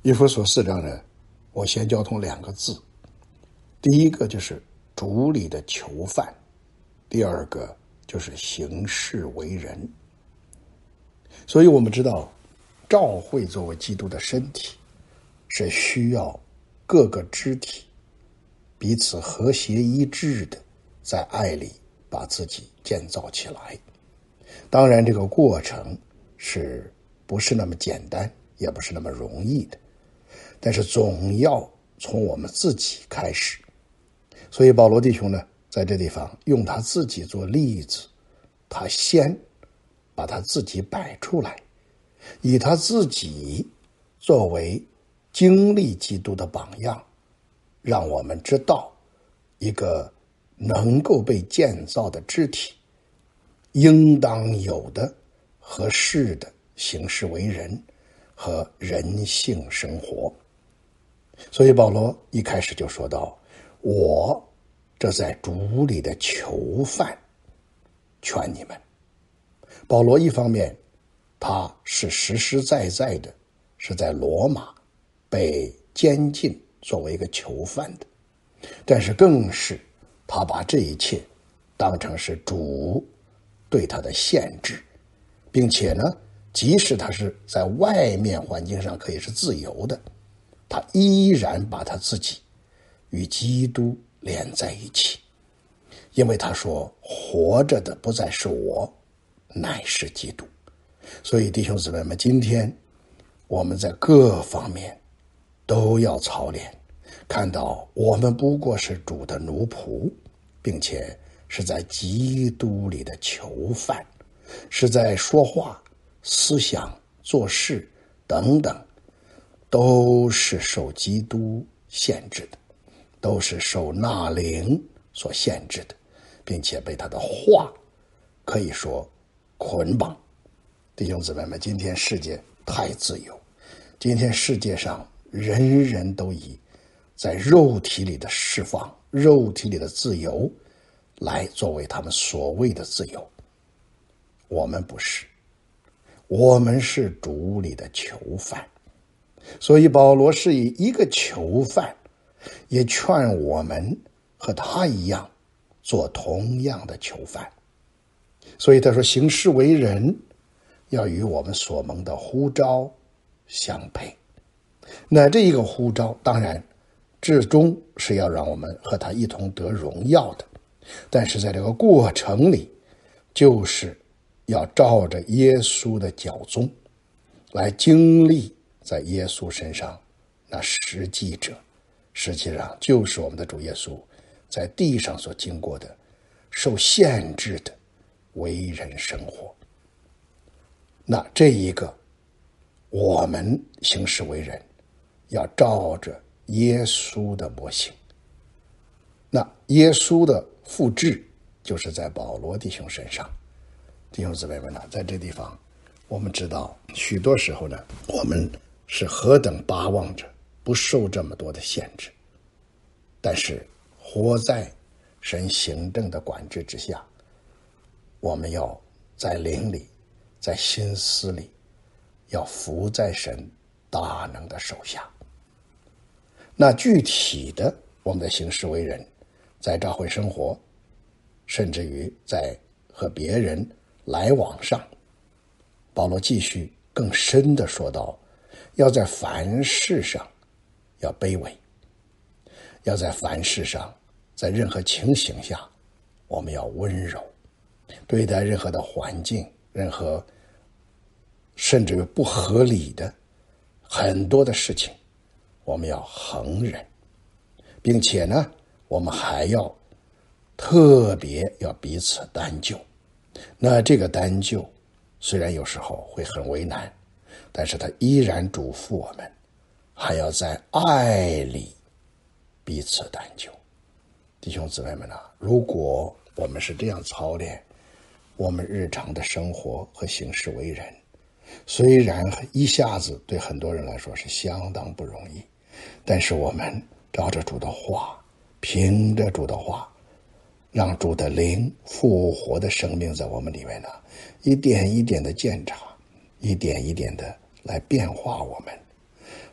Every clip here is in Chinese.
以弗所4章呢，我先交通2个字，第一个就是主里的囚犯，第二个就是行事为人。所以我们知道，教会作为基督的身体，是需要各个肢体彼此和谐一致的，在爱里把自己建造起来。当然这个过程是不是那么简单，也不是那么容易的，但是总要从我们自己开始。所以保罗弟兄呢，在这地方用他自己做例子，他先把他自己摆出来，以他自己作为经历基督的榜样，让我们知道一个能够被建造的肢体应当有的合适的行事为人和人性生活。所以保罗一开始就说到，我这在主里的囚犯劝你们。保罗一方面他是实实在在的是在罗马被监禁作为一个囚犯的，但是更是他把这一切当成是主对他的限制，并且呢，即使他是在外面环境上可以是自由的，他依然把他自己与基督连在一起。因为他说，活着的不再是我，乃是基督。所以弟兄姊妹们，今天我们在各方面都要操练，看到我们不过是主的奴仆，并且是在基督里的囚犯，是在说话、思想、做事等等，都是受基督限制的，都是受那灵所限制的，并且被他的话可以说捆绑。弟兄姊妹们，今天世界太自由，今天世界上人人都以在肉体里的释放、肉体里的自由来作为他们所谓的自由。我们不是，我们是主里的囚犯。所以保罗是以一个囚犯，也劝我们和他一样做同样的囚犯。所以他说，行事为人要与我们所蒙的呼召相配。那这一个呼召当然至终是要让我们和他一同得荣耀的，但是在这个过程里，就是要照着耶稣的脚踪来经历在耶稣身上那实际者，实际上就是我们的主耶稣在地上所经过的受限制的为人生活。那这一个我们行事为人要照着耶稣的模型。那耶稣的复制就是在保罗弟兄身上。弟兄姊妹们呢，在这地方我们知道许多时候呢，我们是何等巴望着不受这么多的限制，但是活在神行政的管制之下，我们要在灵里，在心思里，要服在神大能的手下。那具体的我们的行事为人，在教会生活，甚至于在和别人来往上，保罗继续更深的说到，要在凡事上要卑微，要在凡事上，在任何情形下，我们要温柔，对待任何的环境，任何甚至于不合理的很多的事情，我们要恒忍，并且呢，我们还要特别要彼此担救。那这个担救虽然有时候会很为难，但是他依然嘱咐我们还要在爱里彼此担救。弟兄姊妹们啊，如果我们是这样操练我们日常的生活和行事为人，虽然一下子对很多人来说是相当不容易，但是我们照着主的话，凭着主的话，让主的灵复活的生命在我们里面呢，一点一点的鉴察，一点一点的来变化我们。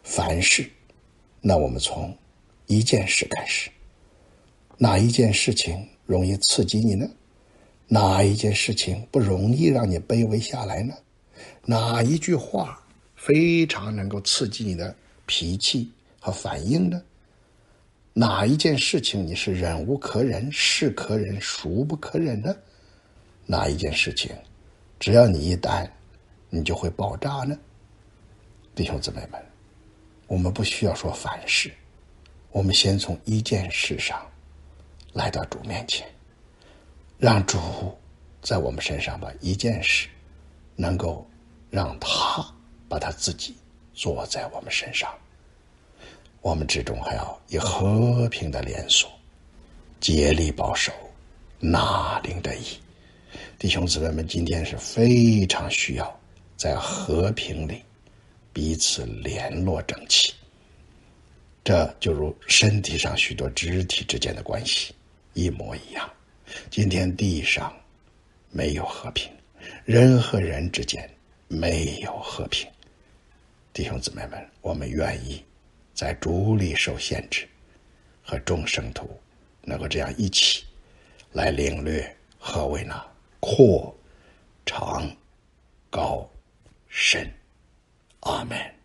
凡事，那我们从一件事开始。哪一件事情容易刺激你呢？哪一件事情不容易让你卑微下来呢？哪一句话非常能够刺激你的脾气和反应呢？哪一件事情你是忍无可忍、是可忍、孰不可忍呢？哪一件事情只要你一担，你就会爆炸呢？弟兄姊妹们，我们不需要说凡事，我们先从一件事上来到主面前，让主在我们身上把一件事能够让他把他自己做在我们身上。我们之中还要以和平的连锁竭力保守纳灵的义。弟兄姊妹们，今天是非常需要在和平里彼此联络整齐，这就如身体上许多肢体之间的关系一模一样。今天地上没有和平，人和人之间没有和平。弟兄姊妹们，我们愿意在主里受限制，和众圣徒能够这样一起来领略何为那阔长高深。阿们。